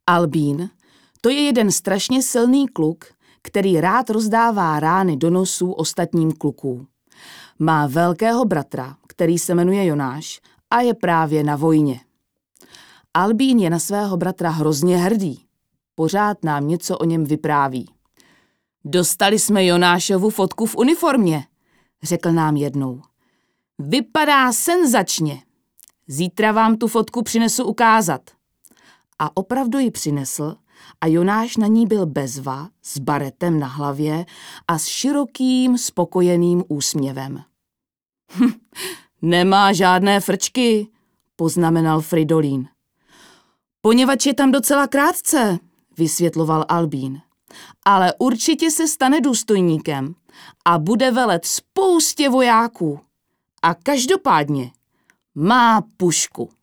Albín, to je jeden strašně silný kluk, který rád rozdává rány do nosů ostatním kluků. Má velkého bratra, který se jmenuje Jonáš a je právě na vojně. Albín je na svého bratra hrozně hrdý. Pořád nám něco o něm vypráví. Dostali jsme Jonášovu fotku v uniformě, řekl nám jednou. Vypadá senzačně. Zítra vám tu fotku přinesu ukázat. A opravdu ji přinesl a Jonáš na ní byl bezva, s baretem na hlavě a s širokým, spokojeným úsměvem. Nemá žádné frčky, poznamenal Fridolín. Poněvadž je tam docela krátce, vysvětloval Albín. Ale určitě se stane důstojníkem a bude velet spoustě vojáků. A každopádně má pušku.